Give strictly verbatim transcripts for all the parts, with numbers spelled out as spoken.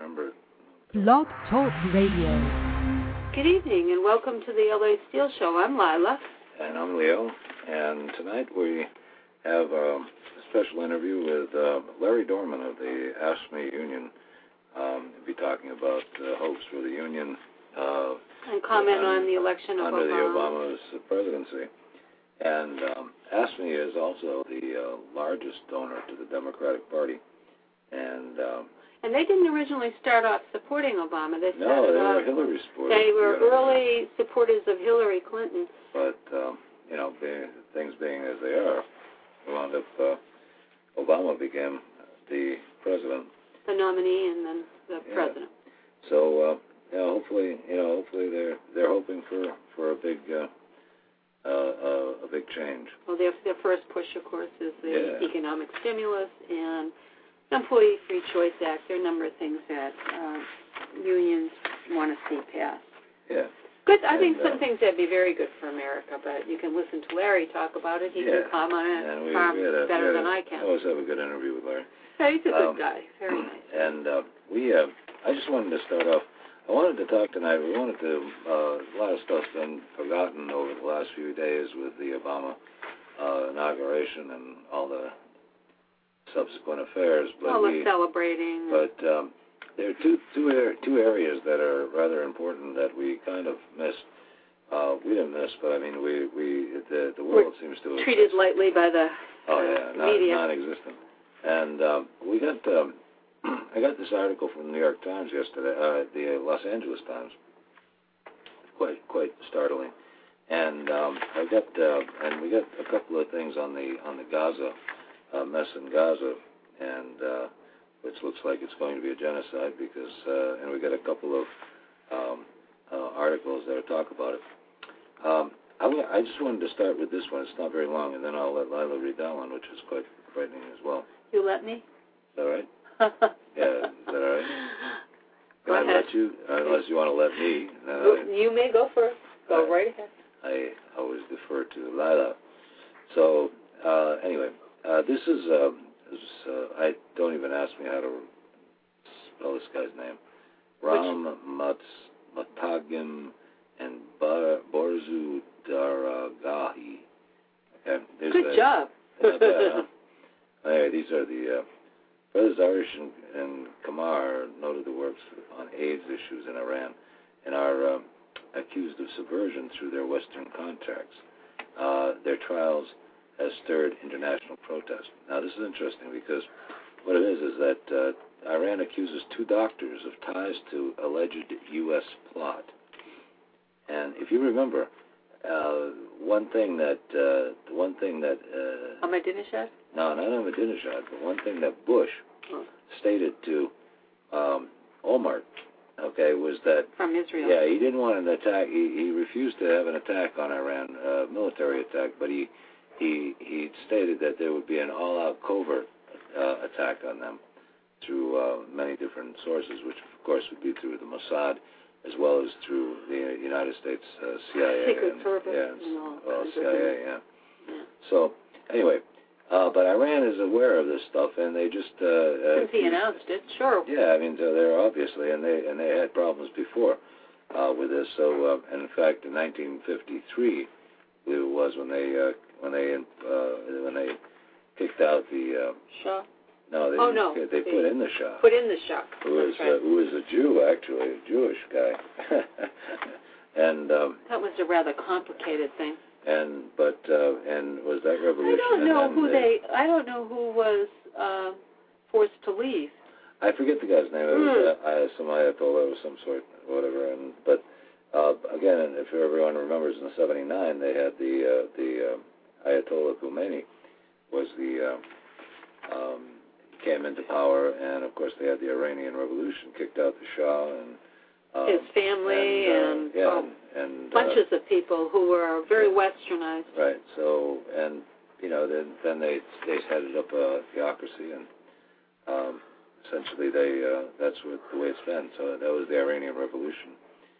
Remember. Blog Talk Radio. Good evening and welcome to the L A Steel Show. I'm Lila. And I'm Leo. And tonight we have um, a special interview with uh, Larry Dorman of the AFSCME Union. Um, we'll be talking about uh, hopes for the union. Uh, and comment on, on the election of under Obama. the Obama's presidency. And um, AFSCME is also the uh, largest donor to the Democratic Party. And um, and they didn't originally start off supporting Obama. They no, started they were off, Hillary supporters. They were yeah. early supporters of Hillary Clinton. But um, you know, being, things being as they are, we wound up. Uh, Obama became the president, the nominee, and then the yeah. president. So, uh, yeah, hopefully, you know, hopefully they're they're hoping for for a big uh, uh, uh, a big change. Well, their their first push, of course, is the yeah. economic stimulus and Employee Free Choice Act. There are a number of things that uh, unions want to see passed. Yeah. Good. I and, think some uh, things that'd be very good for America, but you can listen to Larry talk about it. He yeah. can comment on it and we, far we had a, better we had than a, I can. I always have a good interview with Larry. Yeah, he's a good um, guy. Very nice. And uh, we, uh, I just wanted to start off. I wanted to talk tonight. We wanted to. Uh, a lot of stuff's been forgotten over the last few days with the Obama uh, inauguration and all the subsequent affairs. But all we, the celebrating. But um, there are two two er- two areas that are rather important that we kind of missed. Uh, we didn't miss, but I mean, we we the the world We're seems to have treated missed. lightly by the oh uh, yeah, non, media. non-existent. And um, we got um, I got this article from the New York Times yesterday, uh, the Los Angeles Times. Quite quite startling. And um, I got uh, and we got a couple of things on the on the Gaza uh, mess in Gaza, and uh, which looks like it's going to be a genocide because uh, and we got a couple of um, uh, articles that talk about it. Um, I, w- I just wanted to start with this one. It's not very long, and then I'll let Lila read that one, which is quite frightening as well. You let me? Is that right? Yeah, is that all right? Go Can I ahead. let you, unless you want to let me. Uh, you may go first. Go I, right ahead. I always defer to Lila. So, uh, anyway, uh, this is, uh, this is uh, I don't even ask me how to spell this guy's name. Ram Mats Matagim and Bar- Borzu Daragahi. Okay, Good a, job. Not bad, huh? Anyway, these are the uh, brothers Irish and, and Kamar noted the works on AIDS issues in Iran and are um, accused of subversion through their Western contacts. Uh, their trials has stirred international protest. Now, this is interesting because what it is is that uh, Iran accuses two doctors of ties to alleged U S plot. And if you remember, uh, one thing that uh, the one thing that uh, Ahmadinejad? no, not Ahmadinejad, but one thing that Bush oh. stated to um, Omar, okay, was that from Israel. Yeah, he didn't want an attack. He, he refused to have an attack on Iran, uh, military attack, but he he he stated that there would be an all-out covert uh, attack on them through uh, many different sources, which of course would be through the Mossad as well as through the United States uh, C I A. Secret and, Service. Yeah, and all well, kinds C I A, of yeah. yeah. So anyway, uh, but Iran is aware of this stuff, and they just uh, uh, since he announced it, sure. Yeah, I mean, so they're obviously, and they and they had problems before uh, with this. So, uh, and in fact, in nineteen fifty-three, it was when they uh, when they uh, when they kicked out the uh, Shah. No, they oh no, they, they put in the Shah. Put in the Shah. Who was right. uh, who was a Jew actually, a Jewish guy, and um, that was a rather complicated thing. And but uh, and was that revolution? I don't know and who they, they. I don't know who was uh, forced to leave. I forget the guy's name. It was uh, I, some Ayatollah of some sort, whatever. And but uh, again, and if everyone remembers, in seventy-nine they had the uh, the uh, Ayatollah Khomeini was the uh, um, came into power, and of course they had the Iranian Revolution, kicked out the Shah and um, his family and, uh, and, yeah, oh, and bunches uh, of people who were very yeah. westernized. Right. So and you know then then they they headed up a theocracy and. Um, Essentially, they uh, that's what the way it's been. So that was the Iranian Revolution.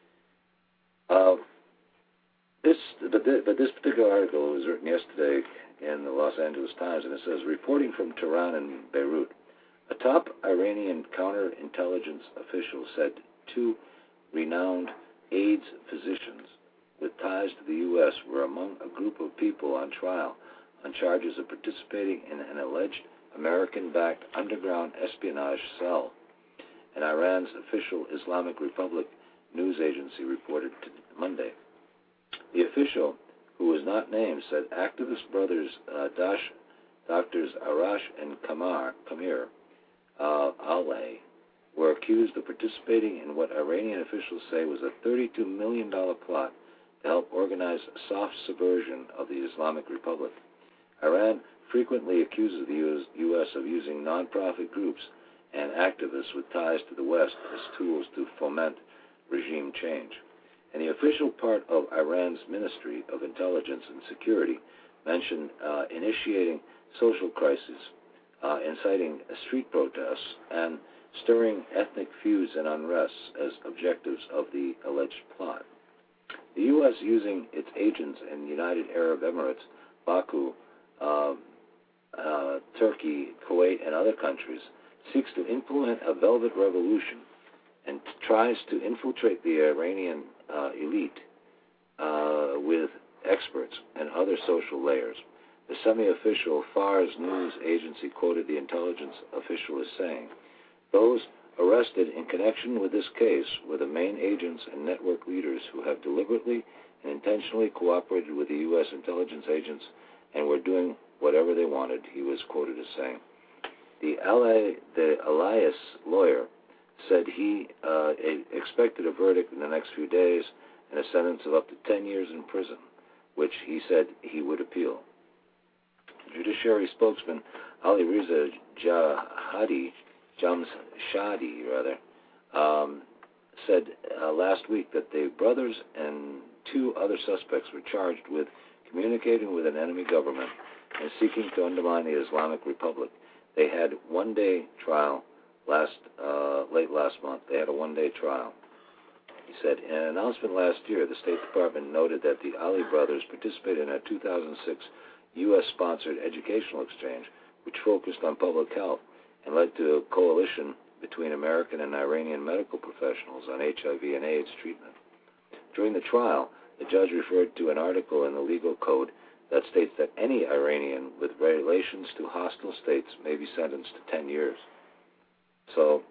Uh, this, but, this, but this particular article was written yesterday in the Los Angeles Times, and it says, reporting from Tehran and Beirut, A top Iranian counterintelligence official said two renowned AIDS physicians with ties to the U S were among a group of people on trial on charges of participating in an alleged American-backed underground espionage cell. An Iran's official Islamic Republic news agency reported Monday. The official, who was not named, said activist brothers uh, Dash, Doctors Arash and Kamar, Kamir uh, Ale were accused of participating in what Iranian officials say was a thirty-two million dollars plot to help organize soft subversion of the Islamic Republic. Iran frequently accuses the U S of using nonprofit groups and activists with ties to the West as tools to foment regime change. And the official part of Iran's Ministry of Intelligence and Security mentioned uh, initiating social crises, uh, inciting street protests, and stirring ethnic feuds and unrests as objectives of the alleged plot. The U S, using its agents in the United Arab Emirates, Baku, uh, uh, Turkey, Kuwait, and other countries, seeks to implement a velvet revolution and tries to infiltrate the Iranian uh, elite uh, with experts and other social layers. The semi-official Fars news agency quoted the intelligence official as saying, "Those arrested in connection with this case were the main agents and network leaders who have deliberately and intentionally cooperated with the U S intelligence agents and were doing whatever they wanted," he was quoted as saying. The, Eli, the Elias lawyer said he uh, expected a verdict in the next few days and a sentence of up to ten years in prison, which he said he would appeal. Judiciary spokesman Ali Reza Jahadi, Jamshadi rather, um, said uh, last week that the brothers and two other suspects were charged with communicating with an enemy government and seeking to undermine the Islamic Republic. They had one-day trial last uh, late last month. They had a one-day trial. He said, in an announcement last year, the State Department noted that the Ali brothers participated in a two thousand six U S-sponsored educational exchange, which focused on public health and led to a coalition between American and Iranian medical professionals on H I V and AIDS treatment. During the trial, the judge referred to an article in the legal code that states that any Iranian with relations to hostile states may be sentenced to ten years. So,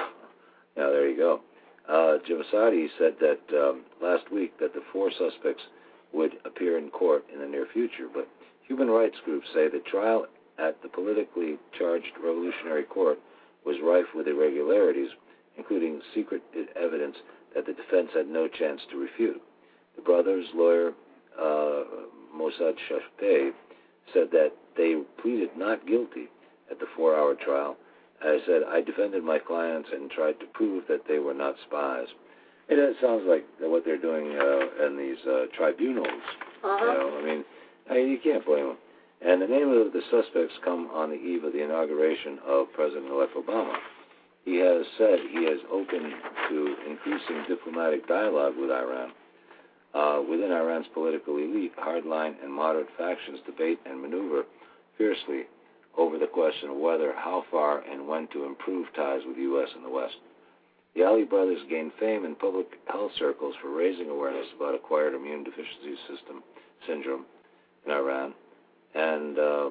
now there you go. Uh, Javasadi said that um, last week that the four suspects would appear in court in the near future, but human rights groups say the trial at the politically charged Revolutionary Court was rife with irregularities, including secret evidence that the defense had no chance to refute. The brothers' lawyer, uh, Mossad Shafei, said that they pleaded not guilty at the four-hour trial. I said, I defended my clients and tried to prove that they were not spies. And it sounds like what they're doing uh, in these uh, tribunals. Uh-huh. You know, I mean, I mean, you can't blame them. And the name of the suspects come on the eve of the inauguration of President-elect Obama. He has said he is open to increasing diplomatic dialogue with Iran. Uh, within Iran's political elite, hardline and moderate factions debate and maneuver fiercely over the question of whether, how far, and when to improve ties with the U S and the West. The Ali brothers gained fame in public health circles for raising awareness about acquired immune deficiency system syndrome in Iran. And uh,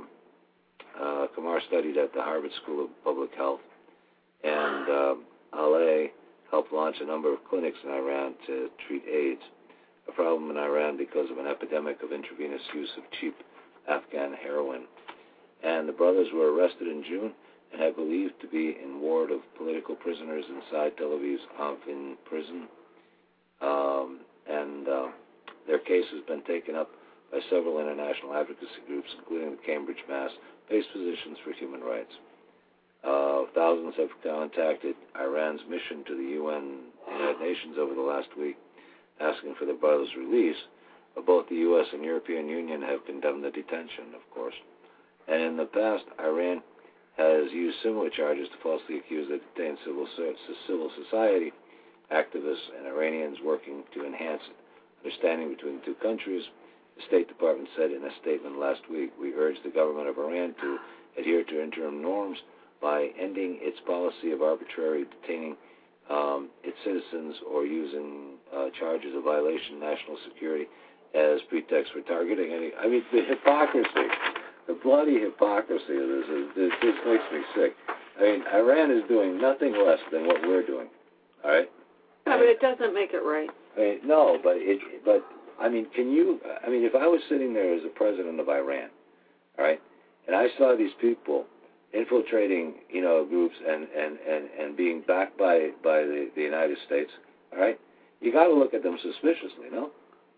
uh, Kamar studied at the Harvard School of Public Health. And uh, Ali helped launch a number of clinics in Iran to treat AIDS, a problem in Iran because of an epidemic of intravenous use of cheap Afghan heroin. And the brothers were arrested in June and are believed to be in ward of political prisoners inside Tel Aviv's Avin prison. Um, and uh, their case has been taken up by several international advocacy groups, including the Cambridge Mass-based Physicians for Human Rights. Uh, thousands have contacted Iran's mission to the U N United Nations over the last week, asking for the brothers' release. But both the U S and European Union have condemned the detention, of course. And in the past, Iran has used similar charges to falsely accuse the detained civil, civil society activists and Iranians working to enhance understanding between the two countries. The State Department said in a statement last week, we urge the government of Iran to adhere to interim norms by ending its policy of arbitrarily detaining um, its citizens or using uh, charges of violation of national security as pretext for targeting any. I mean, the hypocrisy, the bloody hypocrisy of this is this, this makes me sick. I mean, Iran is doing nothing less than what we're doing. All right. Yeah, but it doesn't make it right. I mean, no, but it, but I mean, can you? I mean, if I was sitting there as the president of Iran, all right, and I saw these people infiltrating, you know, groups and, and, and, and being backed by, by the, the United States, all right, you got to look at them suspiciously, no?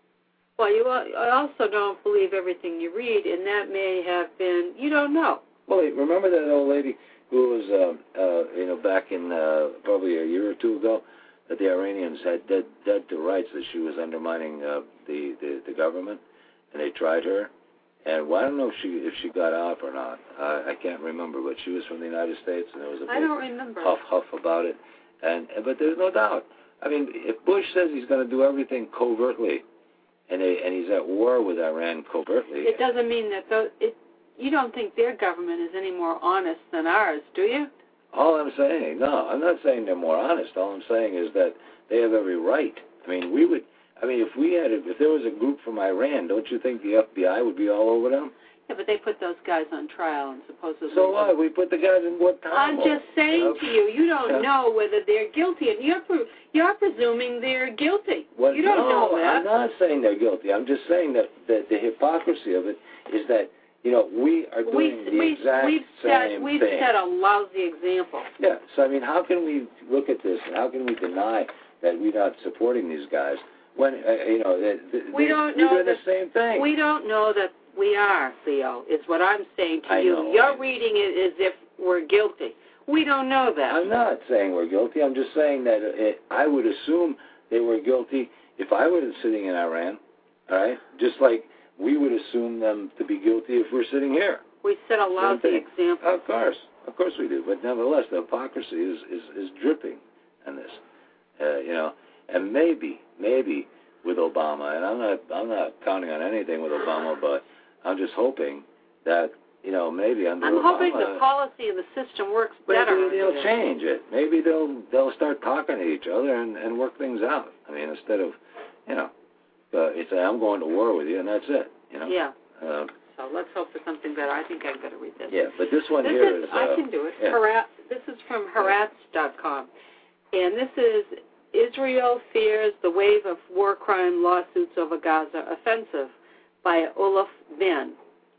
Well, you I also don't believe everything you read, and that may have been, you don't know. Well, remember that old lady who was, uh, uh, you know, back in uh, probably a year or two ago, that the Iranians had dead, dead to rights, that she was undermining uh, the, the, the government, and they tried her. And well, I don't know if she if she got off or not. Uh, I can't remember, but she was from the United States, and there was a big I don't remember. huff huff about it. And, and but there's no doubt. I mean, if Bush says he's going to do everything covertly, and they, and he's at war with Iran covertly, it doesn't mean that those. It, you don't think their government is any more honest than ours, do you? All I'm saying, no, I'm not saying they're more honest. All I'm saying is that they have every right. I mean, we would. I mean, if we had, a, if there was a group from Iran, don't you think the F B I would be all over them? Yeah, but they put those guys on trial and supposedly. So what? We put the guys in Guantanamo. I'm just saying you know? to you, you don't yeah. know whether they're guilty, and you're pre- you're presuming they're guilty. Well, you don't no, know that. I'm not saying they're guilty. I'm just saying that, that the hypocrisy of it is that, you know, we are doing we, the we, exact we've same set, we've thing. set a lousy example. Yeah. So I mean, how can we look at this and how can we deny that we're not supporting these guys? When, uh, you know, they, they, we don't we're know doing that, the same thing. We don't know that we are, Theo, is what I'm saying to I you. know. You're reading it as if we're guilty. We don't know that. I'm not saying we're guilty. I'm just saying that it, I would assume they were guilty if I was sitting in Iran, all right? Just like we would assume them to be guilty if we're sitting here. We set a lousy example. Of course. Of course we do. But nevertheless, the hypocrisy is, is, is dripping in this, uh, you know. And maybe, maybe with Obama, and I'm not, I'm not counting on anything with Obama, but I'm just hoping that, you know, maybe under I'm Obama, hoping the policy and the system works better. Maybe they'll change it. Maybe they'll they'll start talking to each other and, and work things out. I mean, instead of, you know, uh, it's a, I'm going to war with you and that's it. You know. Yeah. Uh, so let's hope for something better. I think I've got to read this. Yeah, but this one this here is, is. I uh, can do it. Yeah. Harat, this is from Haaretz dot com, and this is Israel fears the wave of war crime lawsuits over Gaza offensive by Olaf Ben.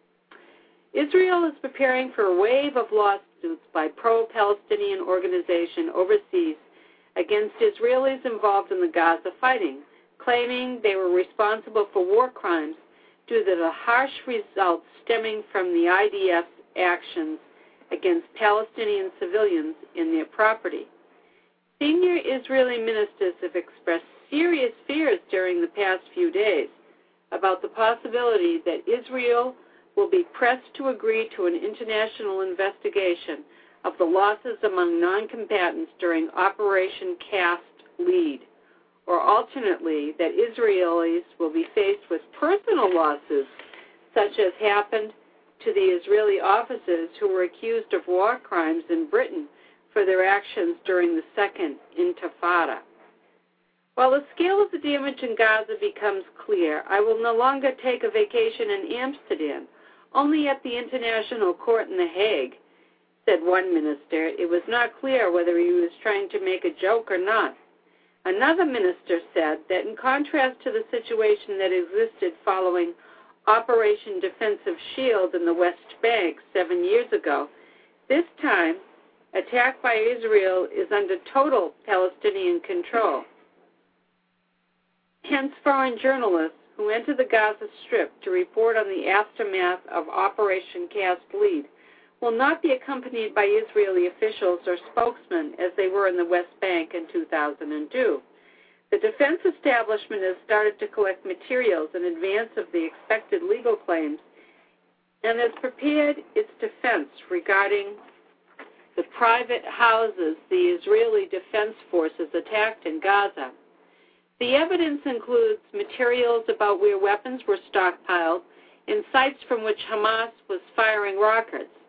Israel is preparing for a wave of lawsuits by pro-Palestinian organization overseas against Israelis involved in the Gaza fighting, claiming they were responsible for war crimes due to the harsh results stemming from the I D F's actions against Palestinian civilians in their property. Senior Israeli ministers have expressed serious fears during the past few days about the possibility that Israel will be pressed to agree to an international investigation of the losses among non-combatants during Operation Cast Lead, or alternately, that Israelis will be faced with personal losses, such as happened to the Israeli officers who were accused of war crimes in Britain for their actions during the Second Intifada. While the scale of the damage in Gaza becomes clear, I will no longer take a vacation in Amsterdam, only at the International Court in The Hague, said one minister. It was not clear whether he was trying to make a joke or not. Another minister said that in contrast to the situation that existed following Operation Defensive Shield in the West Bank seven years ago, this time, attack by Israel is under total Palestinian control. Hence, foreign journalists who enter the Gaza Strip to report on the aftermath of Operation Cast Lead will not be accompanied by Israeli officials or spokesmen as they were in the West Bank in two thousand two. The defense establishment has started to collect materials in advance of the expected legal claims and has prepared its defense regarding the private houses the Israeli Defense Forces attacked in Gaza. The evidence includes materials about where weapons were stockpiled and sites from which Hamas was firing rockets.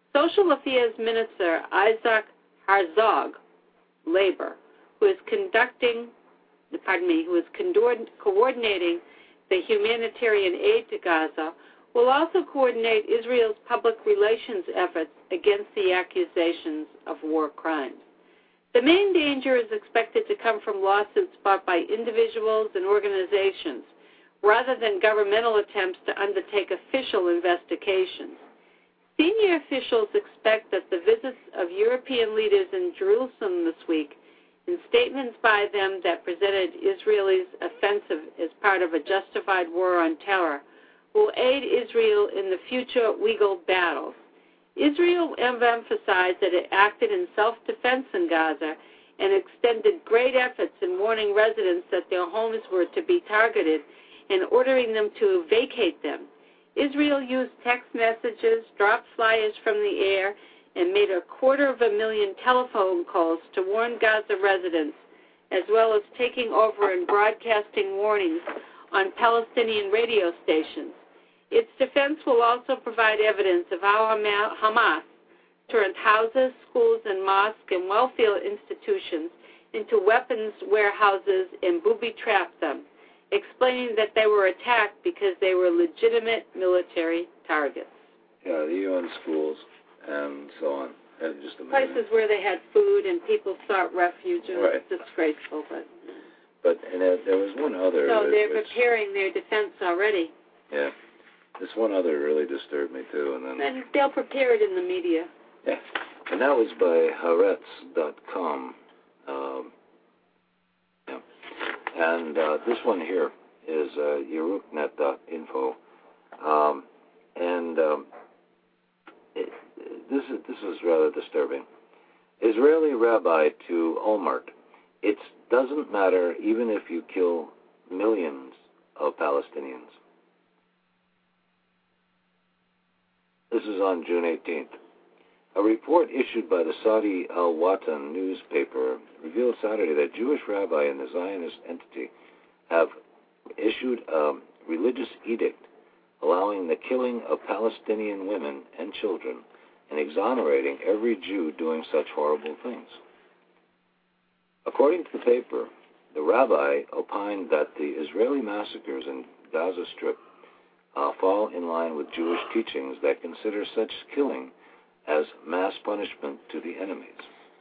Social Affairs Minister Isaac Herzog, Labor, who is conducting, pardon me, who is coordinating the humanitarian aid to Gaza, will also coordinate Israel's public relations efforts against the accusations of war crimes. The main danger is expected to come from lawsuits brought by individuals and organizations, rather than governmental attempts to undertake official investigations. Senior officials expect that the visits of European leaders in Jerusalem this week, in statements by them that presented Israel's offensive as part of a justified war on terror, will aid Israel in the future legal battles. Israel emphasized that it acted in self-defense in Gaza and extended great efforts in warning residents that their homes were to be targeted and ordering them to vacate them. Israel used text messages, dropped flyers from the air, and made a quarter of a million telephone calls to warn Gaza residents, as well as taking over and broadcasting warnings on Palestinian radio stations. Its defense will also provide evidence of how Hamas turned houses, schools, and mosques and welfare institutions into weapons warehouses and booby-trapped them, explaining that they were attacked because they were legitimate military targets. Yeah, the U N schools and so on. And just a Places where they had food and people sought refuge, and right. It's disgraceful. But but and there, there was one other. So they're which, preparing their defense already. Yeah. This one other really disturbed me, too. And then And they'll prepare it in the media. Yeah. And that was by Haaretz dot com. Um, yeah. And uh, this one here is uh, Yeruknet dot info. Um, and um, it, this is this is rather disturbing. Israeli rabbi to Olmert. It doesn't matter even if you kill millions of Palestinians. This is on June eighteenth. A report issued by the Saudi Al-Watan newspaper revealed Saturday that Jewish rabbi and the Zionist entity have issued a religious edict allowing the killing of Palestinian women and children and exonerating every Jew doing such horrible things. According to the paper, the rabbi opined that the Israeli massacres in Gaza Strip uh, fall in line with Jewish teachings that consider such killing as mass punishment to the enemies.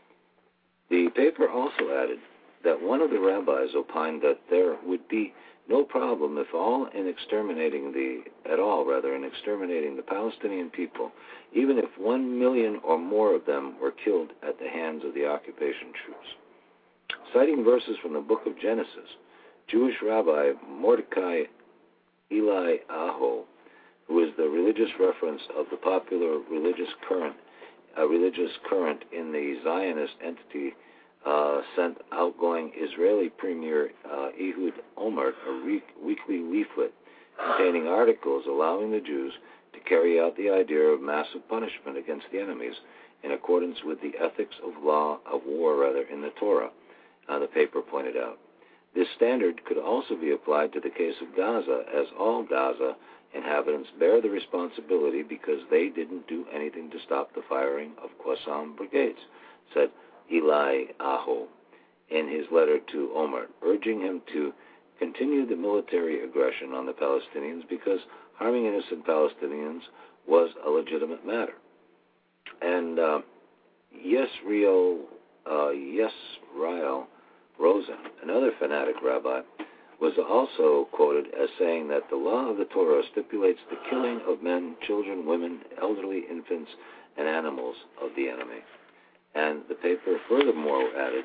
The paper also added that one of the rabbis opined that there would be no problem if all in exterminating the, at all rather, in exterminating the Palestinian people, even if one million or more of them were killed at the hands of the occupation troops. Citing verses from the book of Genesis, Jewish rabbi Mordecai Eli Aho, who is the religious reference of the popular religious current, uh, religious current in the Zionist entity, uh, sent outgoing Israeli Premier uh, Ehud Olmert a re- weekly leaflet containing articles allowing the Jews to carry out the idea of massive punishment against the enemies in accordance with the ethics of law of war, rather, in the Torah, uh, the paper pointed out. This standard could also be applied to the case of Gaza, as all Gaza inhabitants bear the responsibility because they didn't do anything to stop the firing of Qassam brigades, said Eli Aho in his letter to Olmert, urging him to continue the military aggression on the Palestinians because harming innocent Palestinians was a legitimate matter. And uh, Yesriel, uh, Yesrael Rosen, another fanatic rabbi, was also quoted as saying that the law of the Torah stipulates the killing of men, children, women, elderly, infants, and animals of the enemy. And the paper furthermore added,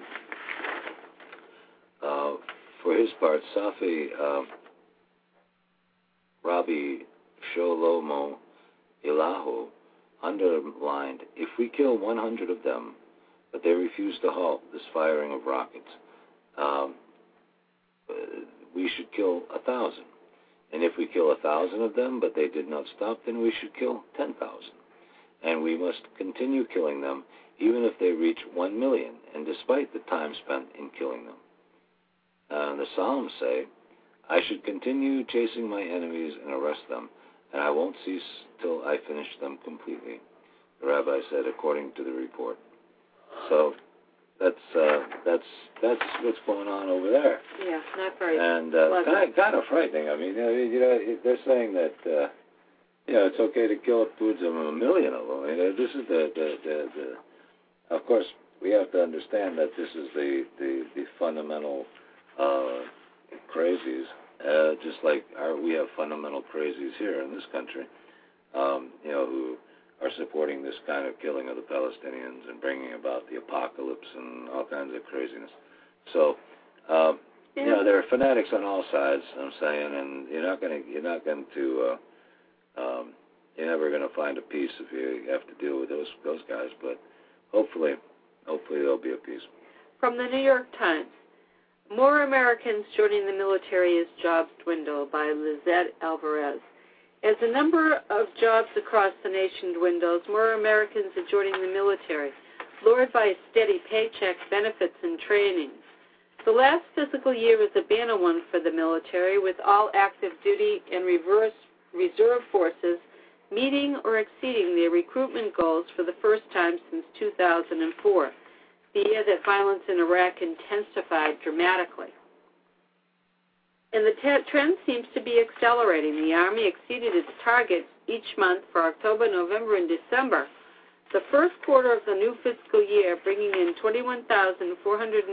uh, for his part, Safi uh, Rabbi Shlomo Elahu underlined, if we kill one hundred of them, but they refuse to halt this firing of rockets, um, we should kill a thousand. And if we kill a thousand of them, but they did not stop, then we should kill ten thousand. And we must continue killing them, even if they reach one million, and despite the time spent in killing them. Uh, the Psalms say, I should continue chasing my enemies and arrest them, and I won't cease till I finish them completely. the rabbi said, according to the report. So that's uh, that's that's what's going on over there. Yeah, not very And uh, pleasant. kind, kind of frightening. I mean, you know, you know they're saying that uh, you know it's okay to kill upwards of a million of them. I mean, this is the the, the the of course we have to understand that this is the the, the fundamental uh, crazies. Uh, just like our, we have fundamental crazies here in this country, um, you know, who are supporting this kind of killing of the Palestinians and bringing about the apocalypse and all kinds of craziness. So, um, yeah. you know, there are fanatics on all sides. I'm saying, and you're not going to, you're not going to, uh, um, you're never going to find a peace if you have to deal with those those guys. But hopefully, hopefully there'll be a peace. From the New York Times. More Americans joining the military as jobs dwindle, by Lizette Alvarez. As the number of jobs across the nation dwindles, more Americans are joining the military, lured by steady paychecks, benefits, and training. The last fiscal year was a banner one for the military, with all active duty and reverse reserve forces meeting or exceeding their recruitment goals for the first time since two thousand four. The year that violence in Iraq intensified dramatically. And the t- trend seems to be accelerating. The Army exceeded its targets each month for October, November, and December. The first quarter of the new fiscal year, bringing in twenty-one thousand four hundred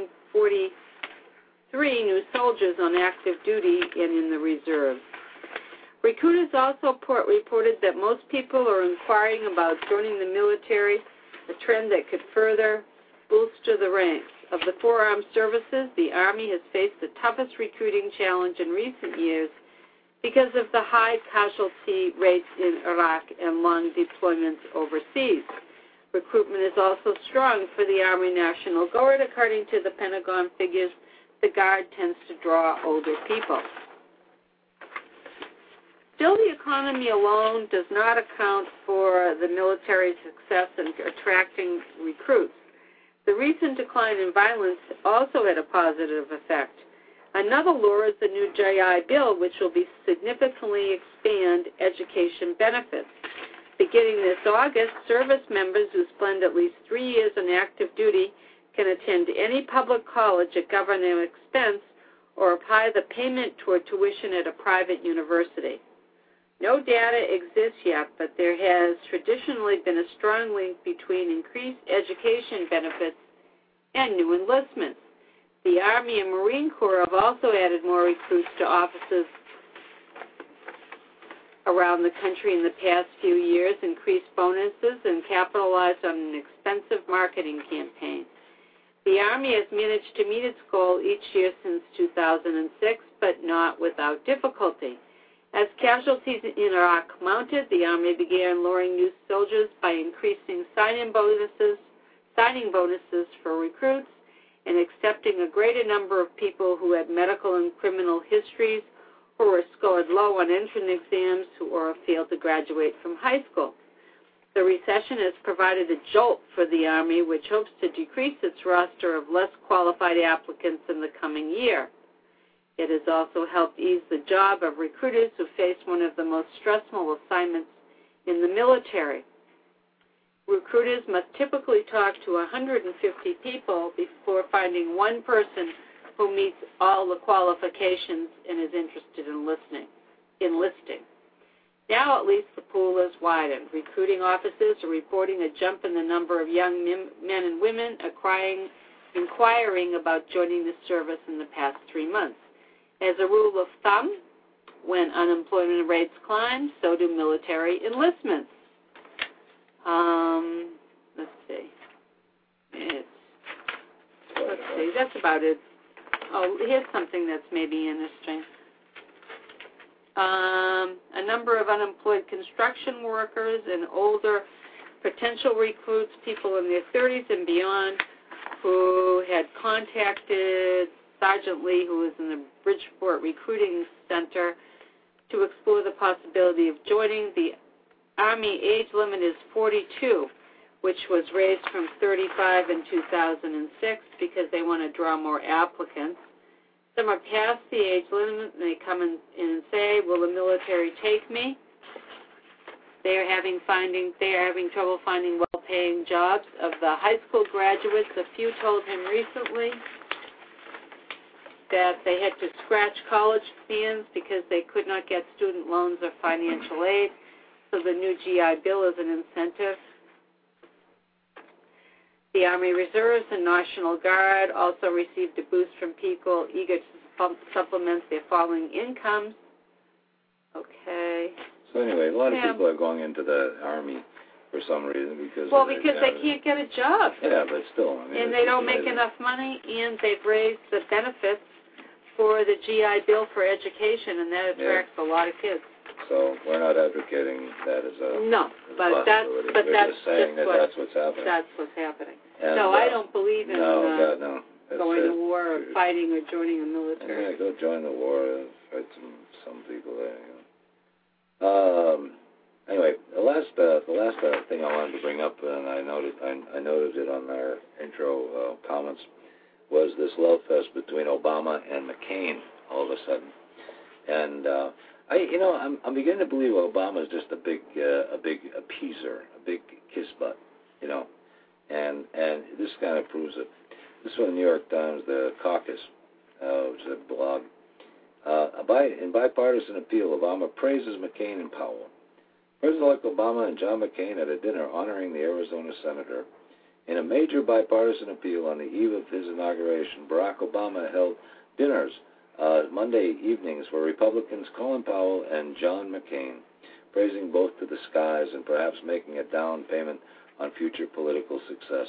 forty-three new soldiers on active duty and in the reserves. Recruiters also port- reported that most people are inquiring about joining the military, a trend that could further bolster the ranks. Of the four armed services, the Army has faced the toughest recruiting challenge in recent years because of the high casualty rates in Iraq and long deployments overseas. Recruitment is also strong for the Army National Guard. According to the Pentagon figures, the Guard tends to draw older people. Still, the economy alone does not account for the military's success in attracting recruits. The recent decline in violence also had a positive effect. Another lure is the new G I Bill, which will be significantly expand education benefits. Beginning this August, service members who spend at least three years on active duty can attend any public college at government expense or apply the payment toward tuition at a private university. No data exists yet, but there has traditionally been a strong link between increased education benefits and new enlistments. The Army and Marine Corps have also added more recruits to offices around the country in the past few years, increased bonuses, and capitalized on an expensive marketing campaign. The Army has managed to meet its goal each year since two thousand six, but not without difficulty. As casualties in Iraq mounted, the Army began luring new soldiers by increasing sign-in bonuses, signing bonuses for recruits and accepting a greater number of people who had medical and criminal histories or were scored low on entrance exams or failed to graduate from high school. The recession has provided a jolt for the Army, which hopes to decrease its roster of less qualified applicants in the coming year. It has also helped ease the job of recruiters who face one of the most stressful assignments in the military. Recruiters must typically talk to one hundred fifty people before finding one person who meets all the qualifications and is interested in listening, enlisting. Now at least the pool has widened. Recruiting officers are reporting a jump in the number of young men and women acquiring, inquiring about joining the service in the past three months. As a rule of thumb, when unemployment rates climb, so do military enlistments. Um, let's see. It's, let's see. That's about it. Oh, here's something that's maybe interesting. Um, a number of unemployed construction workers and older potential recruits, people in their thirties and beyond, who had contacted Sergeant Lee, who is in the Bridgeport Recruiting Center, to explore the possibility of joining. The Army age limit is forty-two, which was raised from thirty-five in two thousand six because they want to draw more applicants. Some are past the age limit, and they come in, in and say, will the military take me? They are having finding they are having trouble finding well-paying jobs. Of the high school graduates, a few told him recently that they had to scratch college funds because they could not get student loans or financial aid. So the new G I Bill is an incentive. The Army Reserves and National Guard also received a boost from people eager to supplement their falling incomes. Okay. So anyway, a lot of yeah. people are going into the Army for some reason because well, of the, because you know, they can't get a job. Yeah, but still, I mean, and it's they don't amazing. make enough money, and they've raised the benefits for the G I Bill for education, and that attracts yeah. a lot of kids. So we're not advocating that as a no, as but a that's but we're that's just saying that what, that's what's happening. That's what's happening. And, no, uh, I don't believe in no, uh, God, no. That's going it. to war or fighting or joining the military. Yeah, go join the war. Fight some some people there. You know. Um. Anyway, the last uh, the last uh, thing I wanted to bring up, and I noted I, I noted it on our intro uh, comments, was this love fest between Obama and McCain. All of a sudden, and uh, I, you know, I'm I'm beginning to believe Obama is just a big uh, a big appeaser, a big kiss butt, you know, and and this kind of proves it. This is from the New York Times, the Caucus, uh, which is a blog. Uh, by, in bipartisan appeal, Obama praises McCain and Powell. President-elect Obama and John McCain had a dinner honoring the Arizona senator. In a major bipartisan appeal on the eve of his inauguration, Barack Obama held dinners uh, Monday evenings for Republicans Colin Powell and John McCain, praising both to the skies and perhaps making a down payment on future political success.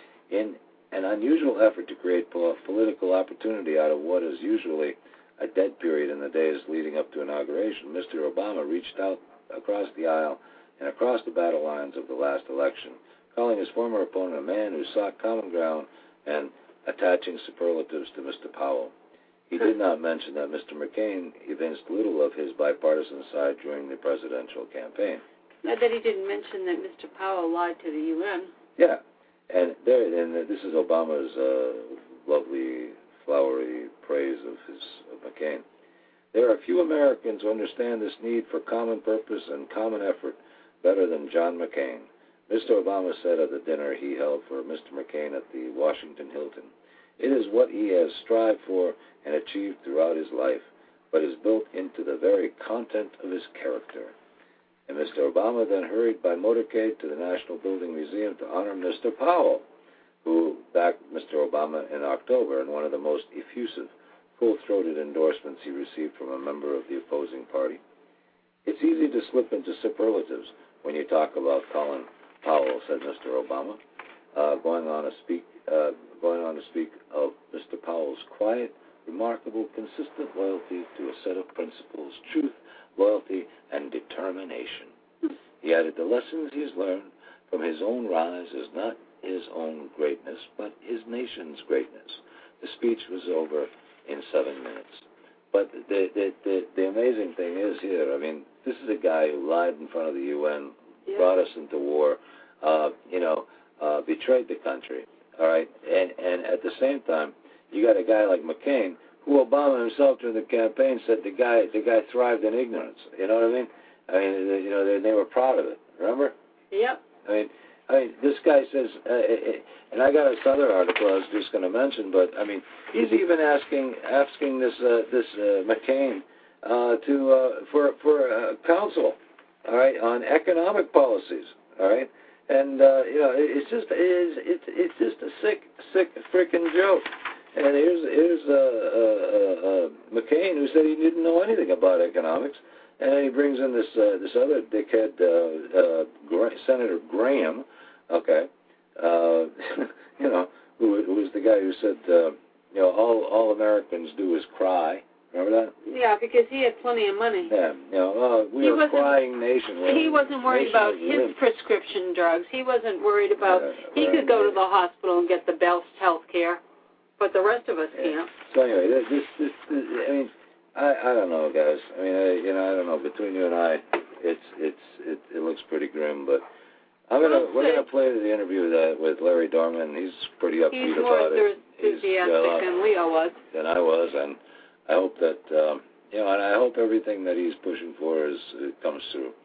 In an unusual effort to create political opportunity out of what is usually a dead period in the days leading up to inauguration, Mister Obama reached out across the aisle and across the battle lines of the last election, calling his former opponent a man who sought common ground and attaching superlatives to Mister Powell. He did not mention that Mister McCain evinced little of his bipartisan side during the presidential campaign. I bet he didn't mention that Mister Powell lied to the U N. Yeah, and there, and this is Obama's uh, lovely, flowery praise of his of McCain. There are few Americans who understand this need for common purpose and common effort better than John McCain, Mister Obama said at the dinner he held for Mister McCain at the Washington Hilton. It is what he has strived for and achieved throughout his life, but is built into the very content of his character. And Mister Obama then hurried by motorcade to the National Building Museum to honor Mister Powell, who backed Mister Obama in October in one of the most effusive, full-throated endorsements he received from a member of the opposing party. It's easy to slip into superlatives when you talk about Colin Powell, said Mister Obama, uh, going on to speak, uh, going on to speak of Mister Powell's quiet, remarkable, consistent loyalty to a set of principles: truth, loyalty, and determination. He added the lessons he has learned from his own rise is not his own greatness, but his nation's greatness. The speech was over in seven minutes. But the, the the the amazing thing is here, I mean, this is a guy who lied in front of the U N, yeah. brought us into war, uh, you know, uh, betrayed the country, all right? And, and at the same time, you got a guy like McCain, who Obama himself during the campaign said the guy the guy thrived in ignorance. You know what I mean? I mean, you know, they, they were proud of it. Remember? Yep. I mean, I mean, this guy says, uh, and I got this other article I was just going to mention, but I mean, he's even asking asking this uh, this uh, McCain uh, to uh, for for uh, counsel, all right, on economic policies, all right, and uh, you know, it's just it's it's it's just a sick sick freaking joke. And here's here's uh, uh, uh, McCain, who said he didn't know anything about economics, and then he brings in this uh, this other dickhead, uh, uh, Gra- Senator Graham, okay, uh, you know, who, who was the guy who said, uh, you know, all all Americans do is cry. Remember that? Yeah, because he had plenty of money. Yeah, you know, uh, we're a crying nation. Well, he wasn't worried about his lived. prescription drugs. He wasn't worried about. Yeah, he right. could go to the hospital and get the best health care. But the rest of us can't. So anyway, this, this, this, this I mean, I, I don't know, guys. I mean, I, you know, I don't know. Between you and I, it's, it's, it, it looks pretty grim. But I'm gonna, we'll we're see. gonna play the interview with, uh, with Larry Dorman. He's pretty upbeat He's about more it. enthusiastic He's got than Leo was. Than I was, and I hope that, um, you know, and I hope everything that he's pushing for is it comes through,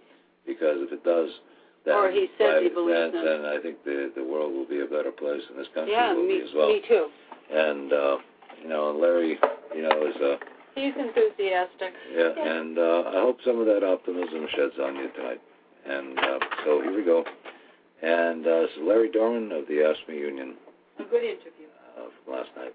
because if it does, then, or he says he by- believes then, in. then I think the the world will be a better place, and this country Yeah, will me, be as well. me too. And uh, you know, Larry, you know, is a He's enthusiastic. yeah, Yeah. and uh, I hope some of that optimism sheds on you tonight. And uh, so here we go. And uh, this is Larry Dorman of the Ask Me Union A good interview. uh, from last night.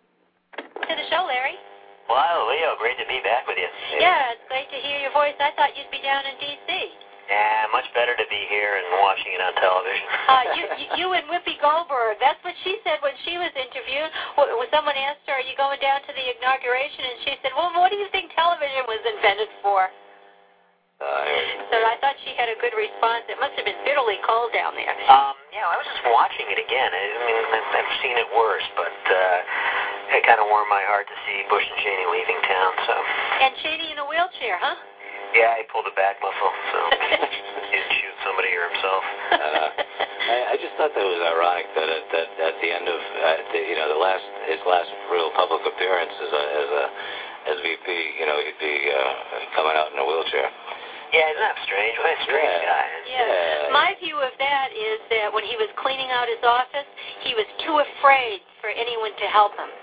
To the show, Larry. Wow, Leo, great to be back with you. Yeah, it's great to hear your voice. I thought you'd be down in D C Yeah, much better to be here and watching it on television. Uh, you, you, you and Whoopi Goldberg. That's what she said when she was interviewed. When someone asked her, "Are you going down to the inauguration?" and she said, "Well, what do you think television was invented for?" Uh, So I thought she had a good response. It must have been bitterly cold down there. um, yeah, I was just watching it again. I, I mean, I've, I've seen it worse, but uh, it kind of warmed my heart to see Bush and Cheney leaving town. So. And Cheney in a wheelchair, huh? Yeah, he pulled a back muscle, so he didn't shoot somebody or himself. Uh, I, I just thought that was ironic that at, that at the end of uh, the, you know the last his last real public appearance as a as a S V P, you know, he'd be uh, coming out in a wheelchair. Yeah, isn't that strange? What a strange Yeah. guy. Yeah. Yeah. My view of that is that when he was cleaning out his office, he was too afraid for anyone to help him.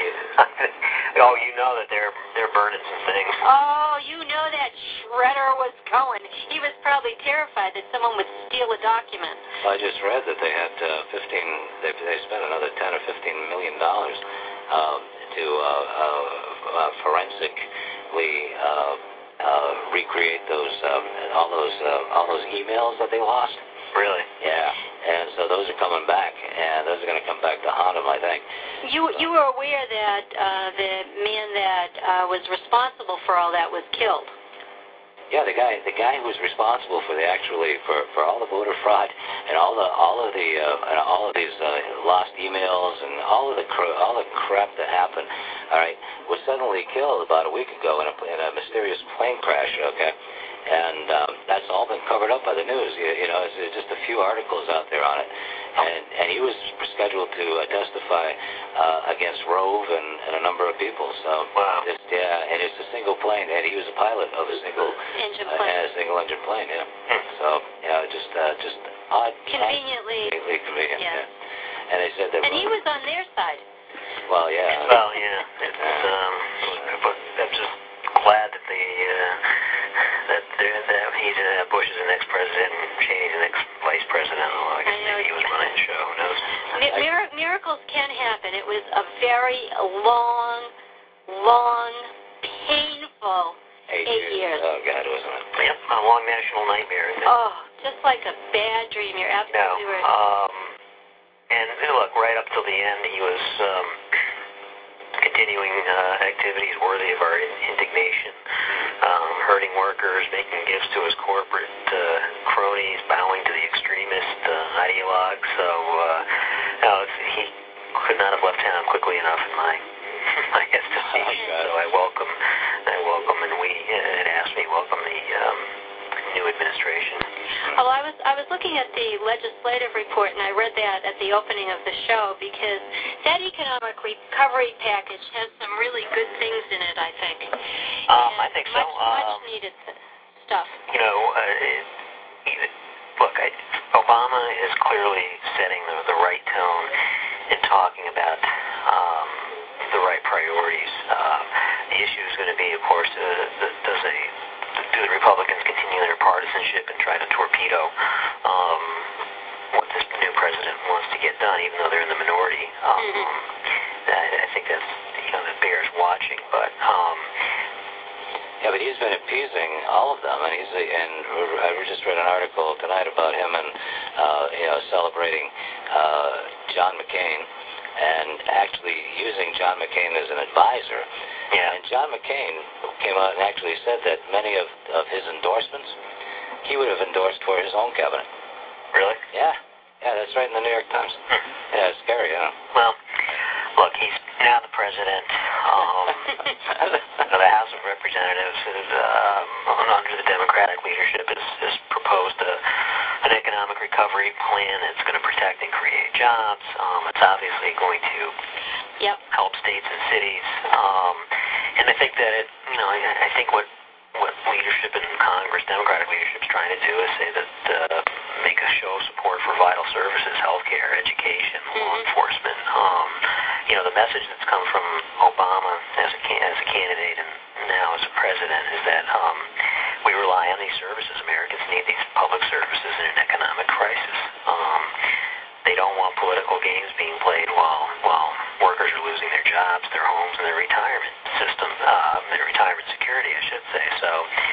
Yeah. Oh, you know that they're they're burning some things. Oh, you know that shredder was going. He was probably terrified that someone would steal a document. I just read that they had uh, fifteen. They they spent another ten or fifteen million dollars um, to uh, uh, uh, forensically uh, uh, recreate those um, all those uh, all those emails that they lost. Really? Yeah, and so those are coming back, and those are going to come back to haunt them, I think. You you were aware that uh, the man that uh, was responsible for all that was killed. Yeah, the guy the guy who was responsible for the actually for, for all the voter fraud and all the all of the uh, and all of these uh, lost emails and all of the cr- all the crap that happened, all right, was suddenly killed about a week ago in a in a mysterious plane crash. Okay. And um, that's all been covered up by the news. You, you know, there's just a few articles out there on it. And, and he was scheduled to uh, testify uh, against Rove and, and a number of people. So, wow. It's, yeah, and it's a single plane, and he was a pilot of a single Engine uh, plane. a single engine plane. Yeah. So, yeah, just uh, just odd. Conveniently. Conveniently convenient. Yeah. Yeah. And they said that. And he was on their side. Well, yeah. Well, yeah. It's um, but I'm just glad that the uh, that there that he's uh, Bush is the next president and Cheney's the next vice president. Although I guess I know. maybe he was running the show. Who knows? Mi- mir- miracles can happen. It was a very long, long, painful Eight, eight years. Oh, God, wasn't it? Yep, a long national nightmare. Isn't it? Oh, just like a bad dream. You're No. absolutely right. Um, and uh, look, right up till the end, he was um, continuing uh, activities worthy of our in- indignation, um, hurting workers, making gifts to his corporate uh, cronies, bowing to the extremist uh, ideologues. So, uh, no, it's, he could not have left town quickly enough in my my estimation. Oh, so I welcome, I welcome, and we uh, it asked me welcome the um, new administration. Well, I was I was looking at the legislative report, and I read that at the opening of the show because that economic recovery package has some really good things in it, I think. Um, And I think so. Much, much Um, needed stuff. You know, uh, it, it, look, I, Obama is clearly setting the, the right tone and talking about um, the right priorities. Uh, the issue is going to be, of course, uh, the, does a do the Republicans continue their partisanship and try to torpedo um, what this new president wants to get done, even though they're in the minority? Um, Mm-hmm. I, I think that's, you know, that bears watching. But um, Yeah, but he's been appeasing all of them, and he's a, and I just read an article tonight about him and uh, you know celebrating uh, John McCain and actually using John McCain as an advisor. yeah. And John McCain came out and actually said that many of, of his endorsements he would have endorsed for his own cabinet. Really? Yeah, yeah, that's right in the New York Times. Yeah, it's scary, you know. Well, look, he's now the president. Um, the House of Representatives, is, um, under the Democratic leadership, has, has proposed a, an economic recovery plan that's going to protect and create jobs. Um, it's obviously going to Yep. help states and cities. Um, and I think that it, you know, I, I think what what leadership in Congress, Democratic leadership, is trying to do is say that uh, make a show of support for vital services, healthcare, education, mm-hmm. law enforcement. Um, you know, the message that's come from Obama as a as a candidate and now as a president is that um, we rely on these services. Americans need these public services in an economic crisis. Um, they don't want political games being played while while workers are losing their jobs, their homes, and their retirement system, uh, their retirement security, I should say. So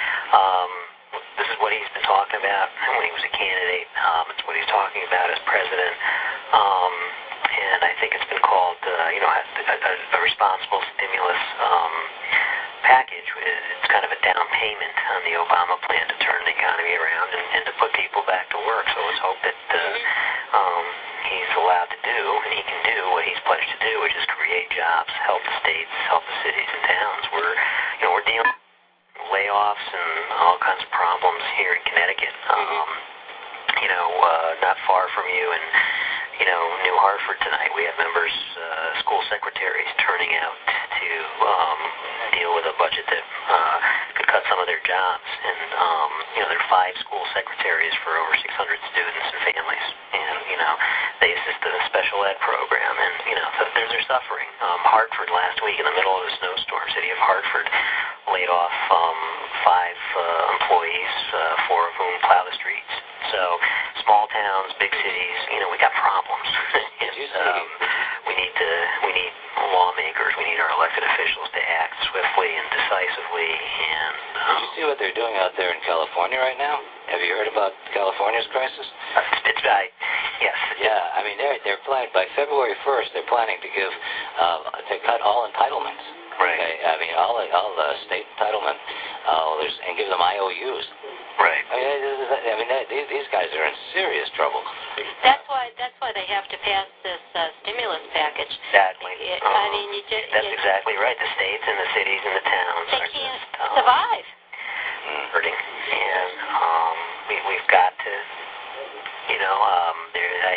um, this is what he's been talking about when he was a candidate. Um, it's what he's talking about as president. Um, and I think it's been called, uh, you know, a, a, a responsible stimulus um, package. It's kind of a down payment on the Obama plan to turn the economy around and, and to put people back to work. So let's hope that uh, um, he's allowed to do, and he can do what he's pledged to do, which is create jobs, help the states, help the cities and towns. We're, you know, we're dealing with layoffs and all kinds of problems here in Connecticut. Um, you know, uh, not far from you, and you know, New Hartford tonight, we have members, uh, school secretaries turning out to um, deal with a budget that uh, could cut some of their jobs. And, um, you know, there are five school secretaries for over six hundred students and families. And, you know, they assist in a special ed program. And, you know, so they're, they're suffering. Um, Hartford last week in the middle of a snowstorm, city of Hartford laid off um, five uh, employees, uh, four of whom plow the streets. So small towns, big cities, you know, we got problems. and, um, we need to, we need lawmakers, we need our elected officials to act swiftly and decisively. And um, did you see what they're doing out there in California right now? Have you heard about California's crisis? Uh, it's I, yes. Yeah, I mean they're they're planning by February first. They're planning to give uh, to cut all entitlements. Right. Okay, I mean all the, all the state entitlement, uh, there's, and give them I O Us. Right. I mean, I mean they, these guys are in serious trouble. That's why that's why they have to pass this uh, stimulus package. Exactly. It, um, I mean, you just, that's you, exactly right. The states and the cities and the towns they are can't just um, survive. hurting, and um, we, we've got to, you know, um, there. I,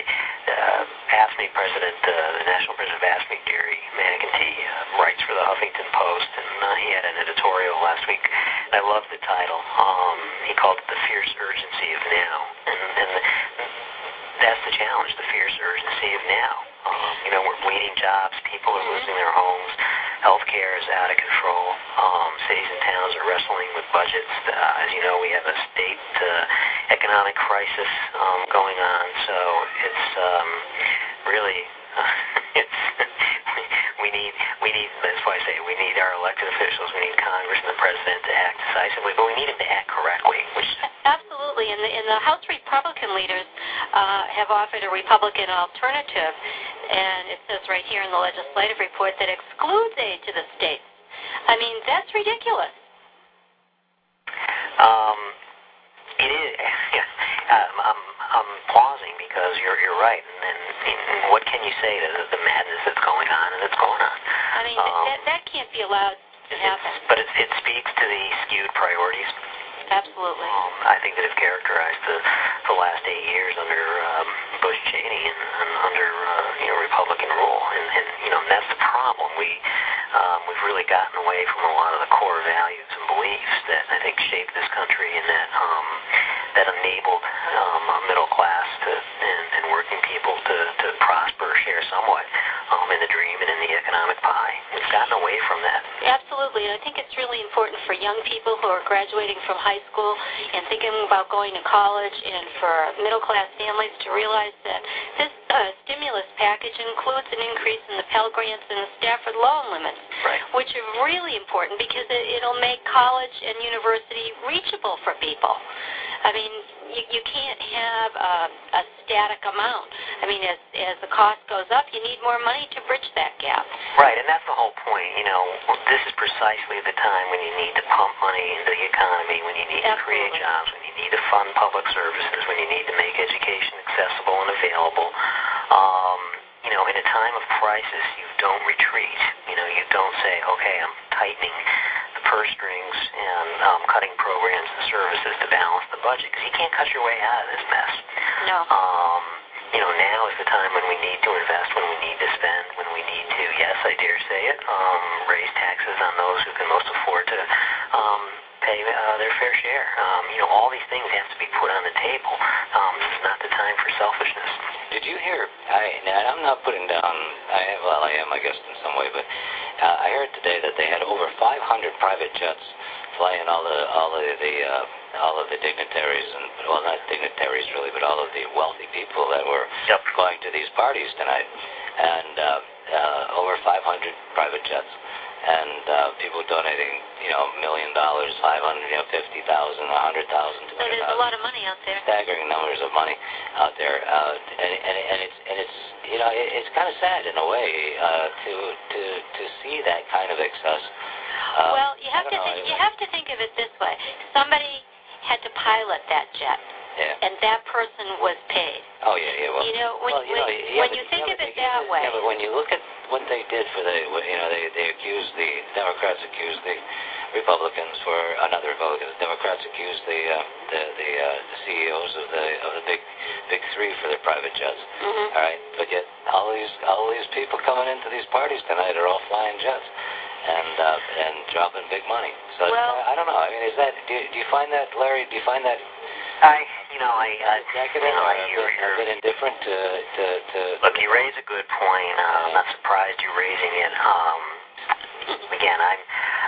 uh, AFSCME president, uh, the national president of AFSCME, Gary Manigante, uh, writes for the Huffington Post, and uh, he had an editorial last week. And I love the title. Um, he called it "The Fierce Urgency of Now," and, and the, that's the challenge: the fierce urgency of now. Um, you know, we're bleeding jobs. People are losing their homes. Healthcare is out of control. Um, cities and towns are wrestling with budgets. Uh, as you know, we have a state uh, economic crisis um, going on. So it's um, really uh, it's we need we need. That's why I say we need our elected officials. We need Congress and the president to act decisively, but we need them to act correctly. Which absolutely, and the, and the House Republican leaders uh, have offered a Republican alternative. And it says right here in the legislative report that excludes aid to the states. I mean, that's ridiculous. Um, it is. Yeah, um, I'm I'm pausing because you're you're right. And, and, and what can you say to the, the madness that's going on and that's going on? I mean, um, that that can't be allowed to happen. But it, it speaks to the skewed priorities. Absolutely. Um, I think that have characterized the the last eight years under um, Bush Cheney and, and under uh, you know Republican rule, and, and you know and that's the problem. We um, we've really gotten away from a lot of the core values and beliefs that I think shaped this country and that um, that enabled um, a middle class to and, and working people to, to prosper, share somewhat um, in the dream and in the economic pie. We've gotten away from that. Absolutely, and I think it's really important for young people who are graduating from high school and thinking about going to college, and for middle-class families to realize that this uh, stimulus package includes an increase in the Pell Grants and the Stafford loan limits, right, which are really important because it, it'll make college and university reachable for people. I mean, you, you can't have a, a static amount. I mean, as as the cost goes up, you need more money to bridge that gap. Right, and that's the whole point. You know, this is precisely the time when you need to pump money into the economy, when you need Absolutely. to create jobs, when you need to fund public services, when you need to make education accessible and available. Um, you know, in a time of crisis, you don't retreat. You know, you don't say, okay, I'm tightening the purse strings and um, cutting programs and services to balance the budget, because you can't cut your way out of this mess. No. Um, you know, now is the time when we need to invest, when we need to spend, when we need to, yes, I dare say it, um, raise taxes on those who can most afford to um, pay uh, their that they had over five hundred private jets flying all the all of the uh, all of the dignitaries and well, not dignitaries really, but all of the wealthy people that were Yep. going to these parties tonight, and uh, uh, over five hundred private jets. And uh, people donating, you know, a million dollars, five hundred, you know, fifty thousand, a hundred thousand, So there's a lot of money out there. staggering numbers of money out there, uh, and, and and it's and it's you know it, it's kind of sad in a way uh, to to to see that kind of excess. Um, Well, you have I to don't know, think, I- you have to think of it this way: somebody had to pilot that jet, yeah. and that person was paid. Oh yeah, yeah. Well, You know, when well, you when, know, yeah, when but- you think yeah, of but it they- that way, Yeah, but when you look at what they did for the, you know, they they accused the Democrats accused the Republicans for uh, not the Republicans, the Democrats accused the uh, the the, uh, the C E Os of the of the big big three for their private jets. Mhm. All right, but yet all these all these people coming into these parties tonight are all flying jets and uh, and dropping big money. So Well- I, I don't know. I mean, is that do you, do you find that, Larry? Do you find that I, you know, I, I, decadent you know, or I a hear bit, a your. bit indifferent to to to? Look, you raise a good point. Uh, I'm not surprised you're raising it. Um, again, I'm.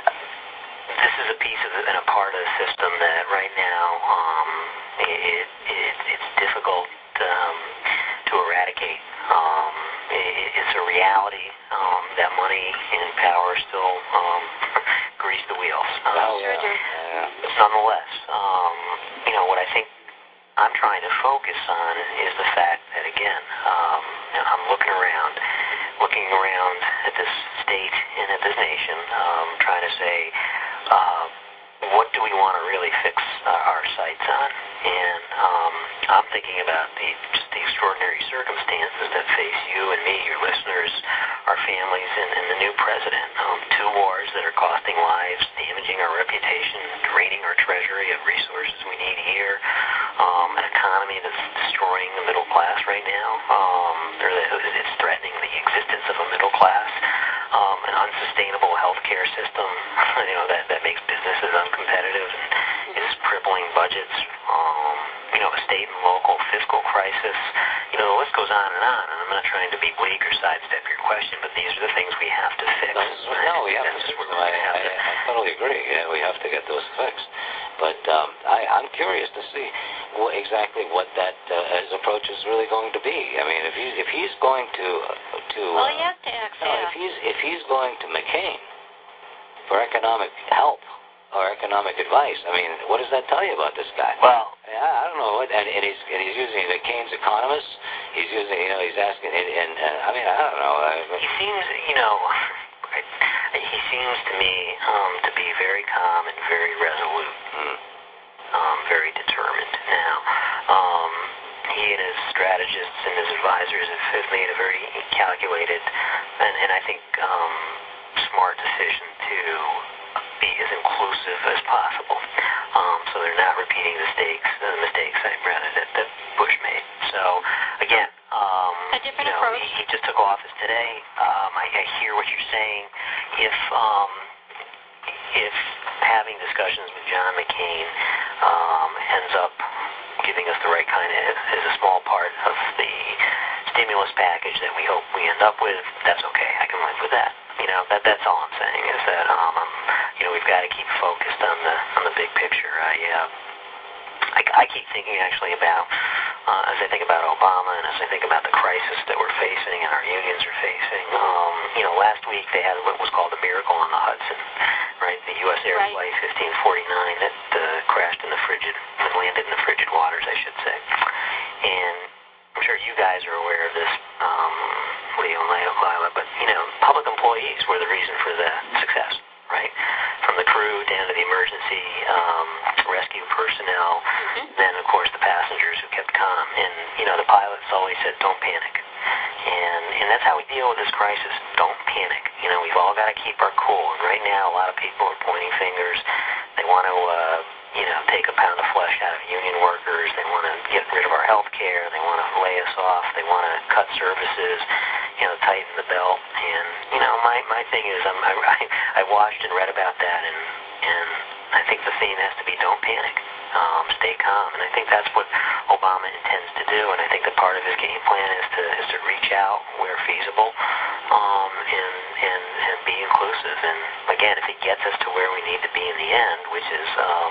This is a piece of it and a part of the system that right now um, it, it it's difficult um, to eradicate. Um, it, it's a reality um, that money and power still um, grease the wheels. Uh, Oh, yeah. Sure do. Yeah. But nonetheless, um, you know, what I think I'm trying to focus on is the fact that, again, um, I'm looking around, looking around at this state and at this nation, um, trying to say, uh, what do we want to really fix our, our sights on? And um, I'm thinking about the just the extraordinary circumstances that face you and me, your listeners, our families, and, and the new president. Um, two wars that are costing lives, damaging our reputation, draining our treasury of resources we need here, um, an economy that's destroying the middle class right now, um, or that it's threatening the existence of a middle class, um, an unsustainable healthcare system, you know, that, that makes businesses uncompetitive and is crippling budgets, um, you know, a state and local fiscal crisis. You know, the list goes on and on, and I'm not trying to be bleak or sidestep your question, but these are the things we have to fix. No, this is- no, we have That's to. what I, we're gonna have I, to. I totally agree. Yeah, we have to get those fixed. But um, I, I'm curious to see what, exactly what that uh, his approach is really going to be. I mean, if he's if he's going to uh, to well, uh, he has to act no, if fast. he's if he's going to McCain for economic help or economic advice, I mean, what does that tell you about this guy? Well, Yeah, I don't know what, and, and he's and he's using the Keynes economists. He's using, you know, he's asking, and, and, and I mean, I don't know. I, he seems, you know, he seems to me um, to be very calm and very resolute, hmm. um, very determined. Now, um, he and his strategists and his advisors have, have made a very calculated and, and I think um, smart decision to be as inclusive as possible. Um, so they're not repeating the mistakes, the mistakes I rather that, that Bush made. So again, um, A different you know, approach. he, he just took office today. Um, I, I hear what you're saying. If um, if having discussions with John McCain um, ends up giving us the right kind of is a small part of the stimulus package that we hope we end up with, that's okay. I can live with that. You know, that that's all I'm saying is that um, I'm, you know, we've got to keep focused on the on the big picture. I uh, I, I keep thinking actually about uh, as I think about Obama and as I think about the crisis that we're facing and our unions are facing. Um, you know, last week they had what was called the Miracle on the Hudson, right? The U S Air Right. Flight fifteen forty-nine that uh, crashed in the frigid, that landed in the frigid waters, I should say. And I'm sure you guys are aware of this, um, Leo and Lila, but you know, public employees were the reason for the success, right? From the crew down to the emergency um, rescue personnel, Mhm. then of course the passengers who kept calm. And you know, the pilots always said, "Don't panic," and and that's how we deal with this crisis. Don't panic. You know, we've all got to keep our cool. And right now, a lot of people are pointing fingers. They want to, uh, you know, take a pound of flesh out of union workers. They want to get rid of our health care. They want to lay us off. They want to cut services. You know, tighten the belt. And you know, my my thing is, I'm, I I watched and read about that, and and I think the theme has to be don't panic. um, stay calm. And I think that's what Obama intends to do. And I think that part of his game plan is to is to reach out where feasible, um, and and and be inclusive. And again, if it gets us to where we need to be in the end, which is um,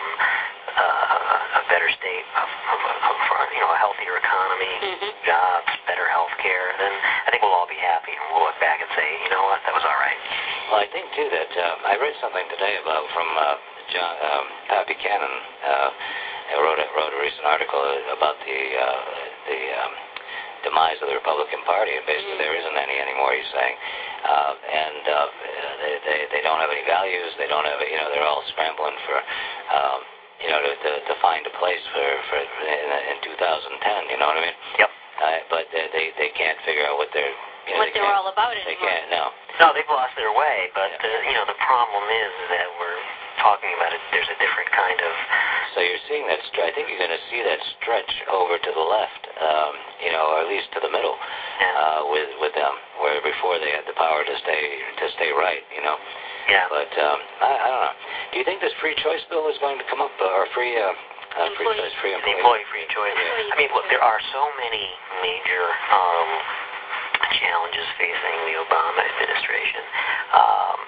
uh, a better state of, of, of, of you know a healthier economy, mm-hmm. jobs, better health care, then I think we'll all be happy and we'll look back and say, you know what, that was all right. Well, I think too that um, I read something today about from uh, John um, uh, Buchanan. Uh, wrote a, wrote a recent article about the uh, the um, demise of the Republican Party, and basically there isn't any anymore. He's saying, uh, and uh, they, they they don't have any values. They don't have you know they're all scrambling for. Um, you know, to, to, to find a place for, for in, in two thousand ten, you know what I mean? Yep. Uh, but they, they they can't figure out what they're you know, what they they're all about anymore. They can't, no. No, they've lost their way, but, yeah. uh, you know, the problem is that we're talking about it. There's a different kind of... So you're seeing that, I think you're going to see that stretch over to the left, um, you know, or at least to the middle yeah. uh, with with them, where before they had the power to stay to stay right, you know? Yeah. But um, I, I don't know. Do you think this free choice bill is going to come up, uh, or free, uh, uh, free choice, free the employee? employee free choice? Yeah. I mean, look, there are so many major um, challenges facing the Obama administration. Um,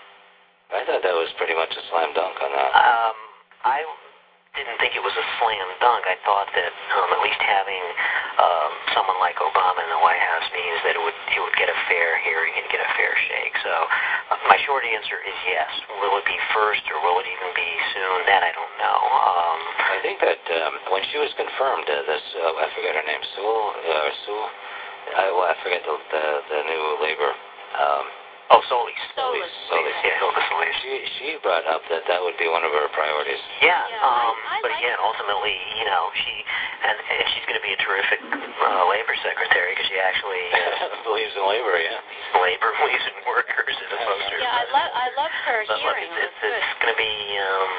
I thought that was pretty much a slam dunk on that. Um, I didn't think it was a slam dunk. I thought that um, at least having um, someone like Obama in the White House means that it would it would get a fair hearing and get a fair shake. So uh, my short answer is yes. Will it be first or will it even be soon? That I don't know. Um, I think that um, when she was confirmed, uh, this uh, I forget her name, Sue, uh, Sue. I, well, I forget the the, the new labor. Um, Oh, Solis. Solis. Solis, yeah, Hilda Solis. She she brought up that that would be one of her priorities. Yeah, Yeah, um, I, I but like again, that. ultimately, you know, she and, and she's going to be a terrific uh, labor secretary because she actually uh, believes in labor, yeah. labor believes in workers as opposed to. Yeah, I love I love her But look, hearing. it's, it's, It was it's going to be um,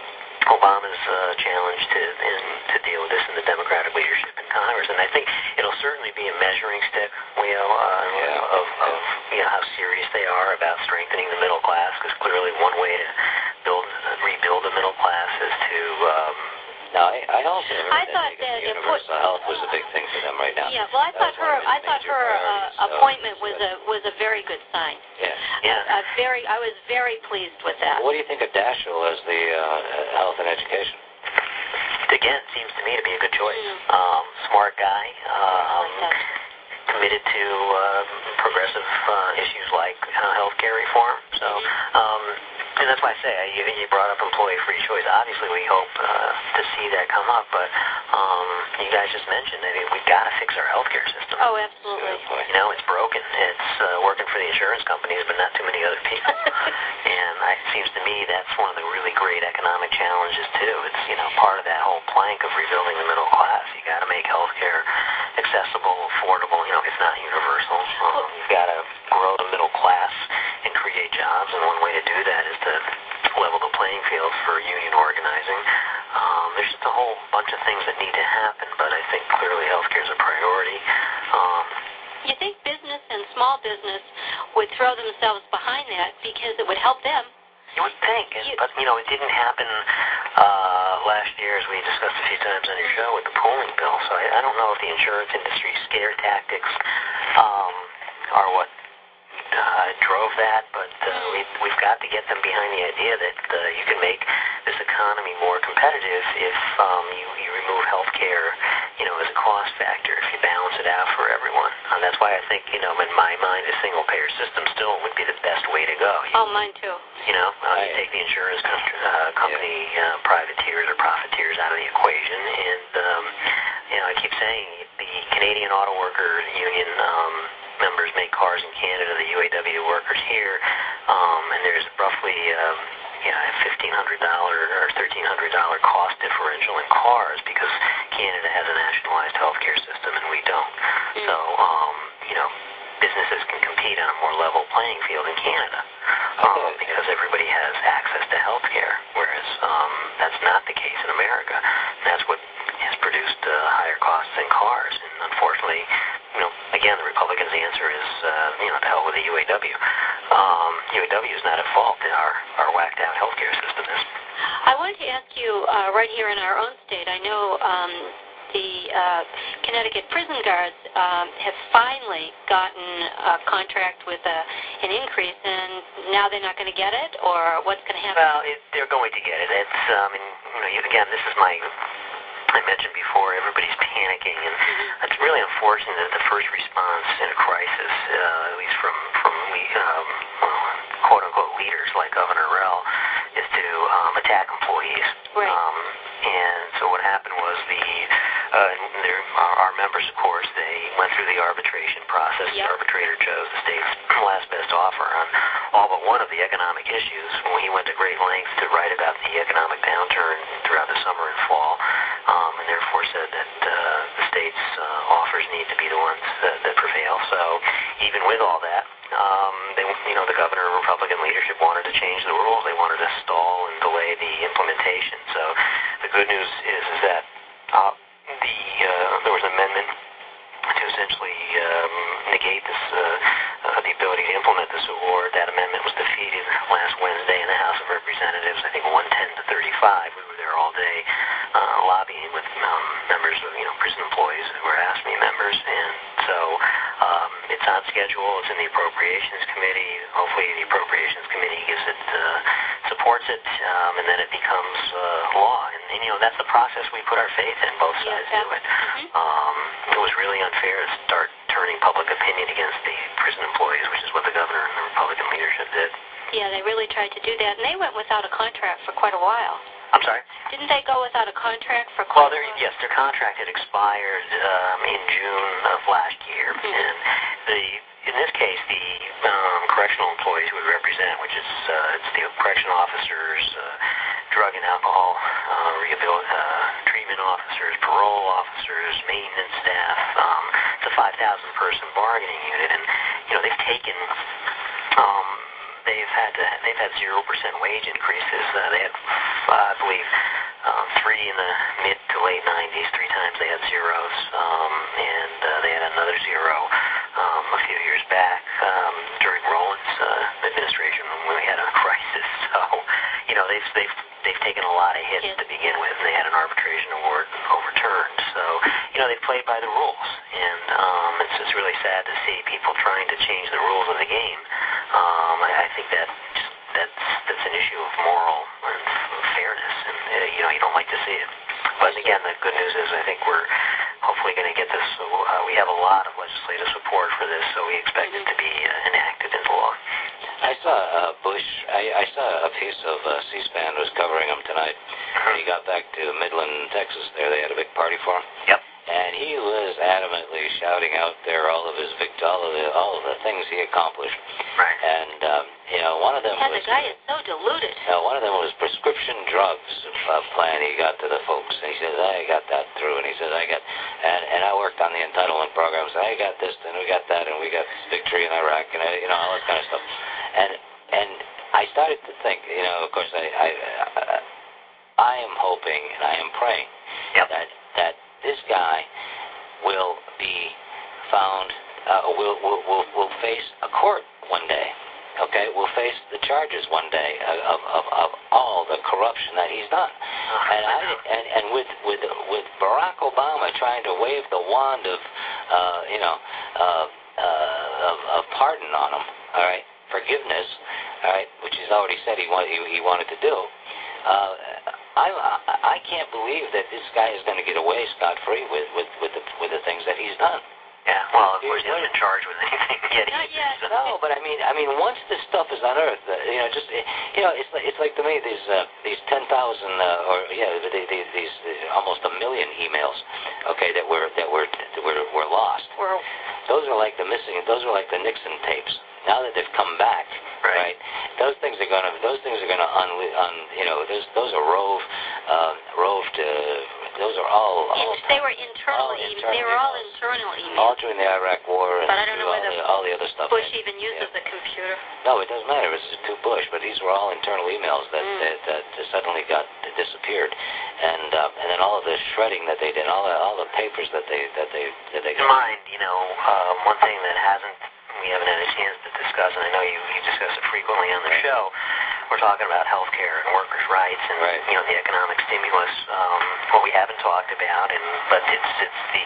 Obama's uh, challenge to in, to deal with this in the Democratic leadership in Congress, and I think it'll certainly be a measuring stick, Leo, uh, Yeah. of, of you know how serious they are about strengthening the middle class. Because clearly, one way to build uh, rebuild the middle class is to um, Now, I, I also heard I that, thought because that the it universal put- health was a big thing for them right now. Yeah, well, I That thought was her one of his I thought major her uh, priorities, so appointment was it's a was a very good sign. Yeah. yeah. A, a very I was very pleased with that. What do you think of Daschle as the uh, health and education? Again, seems to me to be a good choice. Mm. Um, smart guy, I um, like that. committed to uh, progressive uh, issues like uh, healthcare reform. So, um, and that's why I say uh, you, you brought up employee free choice. Obviously, we hope uh, to see that come up. But um, you guys just mentioned, I mean, we've got to fix our healthcare system. Oh, absolutely. You know, it's broken. It's uh, working for the insurance companies, but not too many other people. And I, it seems to me that's one of the really great economic challenges too. It's you know part of that whole plank of rebuilding the middle class. You got to make healthcare accessible, affordable. You know, it's not universal. Um, you've got to grow the middle class and create jobs. And one way to do that is to level the playing field for union organizing. Um, there's just a whole bunch of things that need to happen. But I think clearly healthcare is a priority. Um, You think business and small business would throw themselves behind that because it would help them? You would think, and, You- but you know, it didn't happen uh, last year, as we discussed a few times on your show, with the pooling bill. So I, I don't know if the insurance industry scare tactics um, are what uh, drove that, but uh, we, we've got to get them behind the idea that uh, you can make this economy more competitive if um, you, you remove health care, you know, as a cost factor, if you balance it out for everyone. And that's why I think, you know, in my mind, a single-payer system still would be the best way to go. You, Oh, mine too. you know, uh, you take the insurance com- uh, company uh, privateers or profiteers out of the equation, and, um, you know, I keep saying the Canadian Auto Worker Union um, members make cars in Canada, the U A W workers here, um, and there's roughly um, you know, fifteen hundred dollars or thirteen hundred dollars cost differential in cars because Canada has a nationalized healthcare system and we don't. Mm. So, um, you know, businesses can compete on a more level playing field in Canada um, because everybody has access to healthcare, whereas um, that's not the case in America. And that's what has produced uh, higher costs in cars. And unfortunately, you know, again, the Republicans' answer is, uh, you know, the hell with the U A W. Um, U A W is not at fault. Our our whacked out healthcare system is. I wanted to ask you, uh, right here in our own state, I know um, the uh, Connecticut prison guards um, have finally gotten a contract with a, an increase, and now they're not going to get it, or what's going to happen? Well, it, they're going to get it. It's, um, and, you know, again, this is my, I mentioned before, everybody's panicking, and mm-hmm. it's really unfortunate that the first response in a crisis, uh, at least from, from we, um, well, quote-unquote leaders like Governor Rell, is to um, attack employees. Right. Um, and so what happened was the uh, their, our, our members, of course, they went through the arbitration process. Yep. The arbitrator chose the state's last best offer on all but one of the economic issues. When he went to great lengths to write about the economic downturn throughout the summer and fall, um, and therefore said that uh, the state's uh, offers need to be the ones that, that prevail. So even with all that, Um, they, you know, the governor and Republican leadership wanted to change the rules. They wanted to stall and delay the implementation. So the good news is, is that uh, the uh, there was an amendment to essentially um, negate this, uh, uh, the ability to implement this award. That amendment was defeated last Wednesday in the House of Representatives. I think one ten to thirty-five. We were there all day uh, lobbying with um, members of, you know, prison employees who were AFSCME members, and so. Um, it's on schedule. It's in the Appropriations Committee. Hopefully the Appropriations Committee gives it, uh, supports it, um, and then it becomes uh, law. And, and, you know, that's the process we put our faith in. Both sides yeah, do it. Mm-hmm. Um, it was really unfair to start turning public opinion against the prison employees, which is what the governor and the Republican leadership did. Yeah, they really tried to do that, and they went without a contract for quite a while. I'm sorry? Didn't they go without a contract for Well, quite a while? yes, their contract had expired um, in June of last year, mm-hmm. and the in this case, the um, correctional employees we represent, which is uh, it's the correctional officers, uh, drug and alcohol uh, rehabil- uh, treatment officers, parole officers, maintenance staff. Um, it's a five thousand person bargaining unit, and you know they've taken. Um, They've had to, they've had zero percent wage increases. Uh, they had, uh, I believe, um, three in the mid to late nineties. Three times they had zeros, um, and uh, they had another zero um, a few years back um, during Rowland's uh, administration when we had a crisis. So, you know, they've they've they've taken a lot of hits yes. to begin with, and they had an arbitration award overturned. So, you know, they've played by the rules, and um, it's just really sad to see people trying to change the rules of the game. Um, I, I think that just, that's that's an issue of moral and fairness, and uh, you know you don't like to see it. But again, the good news is I think we're hopefully going to get this. So, uh, we have a lot of legislative support for this, so we expect it to be uh, enacted into law. I saw uh, Bush. I, I saw a piece of uh, C-SPAN was covering him tonight. Mm-hmm. He got back to Midland, Texas. There, they had a big party for him. Yep. And he was adamantly shouting out there all of his vict- all of the all of the things he accomplished. Right. And um, you know, one of them yeah, was the guy is so deluded. Uh, one of them was prescription drugs uh, plan he got to the folks. And he says, I got that through. And he says, I got, and, and I worked on the entitlement programs. I got this, and we got that, and we got victory in Iraq, and I, you know, all that kind of stuff. And and I started to think, you know, of course, I I, I, I am hoping and I am praying yep. that that this guy will be found, uh, will will will will face a court one day. Okay, we'll face the charges one day of, of, of all the corruption that he's done, and I and, and with with with Barack Obama trying to wave the wand of, uh, you know, uh, uh, of, of pardon on him, all right, forgiveness, all right, which he's already said he wanted he, he wanted to do. Uh, I I can't believe that this guy is going to get away scot-free with with with the with the things that he's done. Yeah, well, of course, he hasn't been charged with anything yet. Not yet. No, but I mean, I mean, once this stuff is unearthed, uh, you know, just you know, it's like, it's like to me these uh, these ten thousand uh, or yeah, they, they, these uh, almost a million emails, okay, that were that were that were were lost. We're, those are like the missing. Those are like the Nixon tapes. Now that they've come back, right? right those things are gonna those things are gonna un, un you know those those are rove uh, roved. Uh, those are all, all they were internal. all E- internal they were all emails. internal emails. All during the Iraq War and but I don't know all, whether the, all the other stuff. Bush they, even uses yeah. the computer. No, it doesn't matter. It was to Bush, but these were all internal emails that Mm. that, that suddenly got disappeared, and uh, and then all of the shredding that they did, all the all the papers that they that they that they. Keep in mind, you know, um, one thing that hasn't we haven't had a chance to discuss, and I know you you discuss it frequently on the show. we're talking about health care and workers' rights and right. you know the economic stimulus. Um, what we haven't talked about, and but it's it's the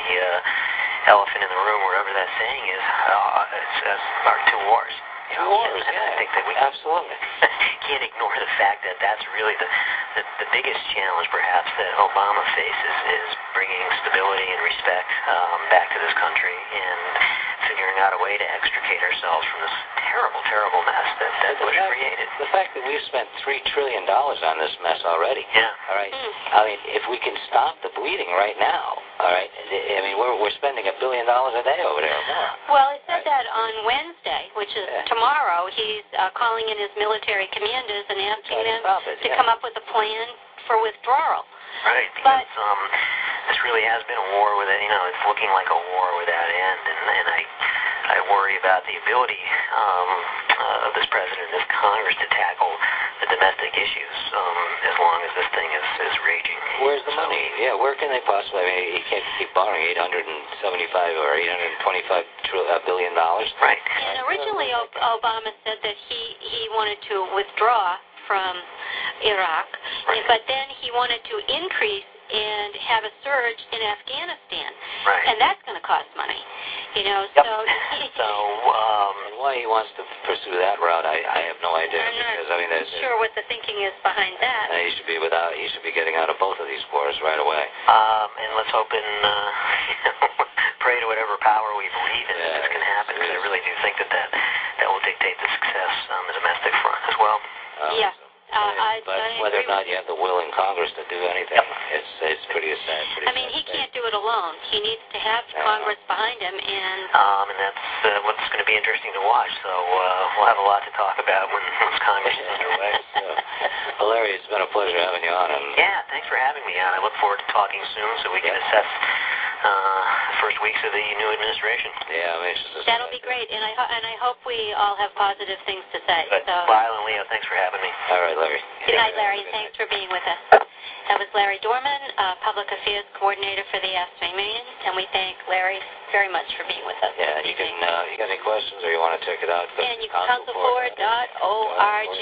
uh, elephant in the room, wherever that saying is, uh, it's, uh, our two wars. You know, wars, and, and yeah, I think that we absolutely can't ignore the fact that that's really the, the the biggest challenge, perhaps, that Obama faces is bringing stability and respect um, back to this country and figuring out a way to extricate ourselves from this terrible, terrible mess that, that Bush fact, created. The fact that we've spent three trillion dollars on this mess already. Yeah. All right. Mm. I mean, if we can stop the bleeding right now, all right. I mean, we're we're spending a billion dollars a day over there or more. Well, he said right? that on Wednesday, which is yeah. tomorrow. He's uh, calling in his military commanders and asking them it, to yeah. come up with a plan for withdrawal. Right. But because um, this really has been a war with it. You know, it's looking like a war without end, and, and I. I worry about the ability um, uh, of this president and this Congress to tackle the domestic issues um, as long as this thing is, is raging. Where's the so, money? Yeah, where can they possibly? I mean, he can't keep borrowing eight hundred seventy-five or eight hundred twenty-five billion dollars. Right. And originally, Ob- Obama said that he he wanted to withdraw from Iraq, Right. but then he wanted to increase and have a surge in Afghanistan, Right. and that's going to cost money, you know. Yep. So, so um, And why he wants to pursue that route, I, I have no idea. I'm because not I mean, there's, sure what the thinking is behind that. uh, he should be without. He should be getting out of both of these wars right away. um, and let's hope and uh, you know, pray to whatever power we believe in Yeah, that this can happen, because I really do think that, that that will dictate the success on the domestic front as well. Um, Yeah. Uh, I, but I whether or agree not with you have the will in Congress to do anything, Yep. it's it's pretty sad. Pretty I mean, sad he thing. can't do it alone. He needs to have Yeah. Congress behind him, and Um, and that's uh, what's going to be interesting to watch. So uh, we'll have a lot to talk about when once Congress is underway. So, well, Larry, it's been a pleasure having you on. And Yeah, thanks for having me on. I look forward to talking soon so we can Yeah. assess uh, the first weeks of the new administration. yeah, I mean, it's just that'll be great. And I ho- and I hope we all have positive things to say. But So, Lyle and Leo, thanks for having me. All right, Larry. good night, Larry. Good Thanks night. for being with us. That was Larry Dorman, uh, Public Affairs Coordinator for the Ask Me Million, and we thank Larry very much for being with us. Yeah, this you can. evening. Uh, you got any questions, or you want to check it out? Go And to you can counsel for dot org.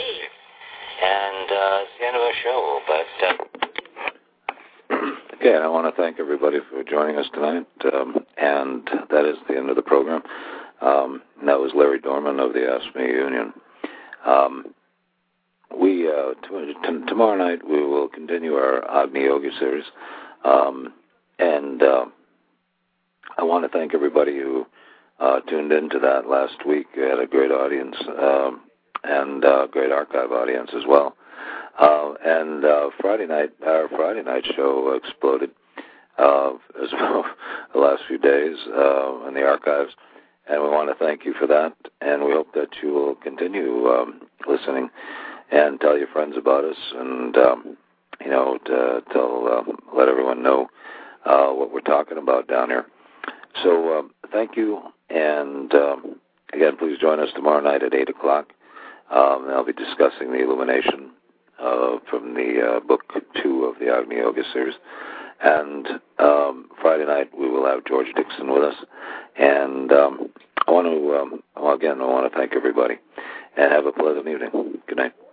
And uh, it's the end of our show, but. Uh, Okay, I want to thank everybody for joining us tonight, um, and that is the end of the program. Um, and that was Larry Dorman of the Ask Me Union. Um, we uh, t- t- tomorrow night we will continue our Agni Yoga series, um, and uh, I want to thank everybody who uh, tuned into that last week. We had a great audience um, and a great archive audience as well. Uh, and uh, Friday night, our Friday night show exploded uh, as well the last few days uh, in the archives, and we want to thank you for that. And we hope that you will continue um, listening and tell your friends about us, and um, you know, to tell uh, let everyone know uh, what we're talking about down here. So um, thank you, and um, again, please join us tomorrow night at eight o'clock. Um, and I'll be discussing the illumination Uh, from the uh, book two of the Agni Yoga series. And um, Friday night we will have George Dixon with us. And um, I want to, um, well, again, I want to thank everybody. And have a pleasant evening. Good night.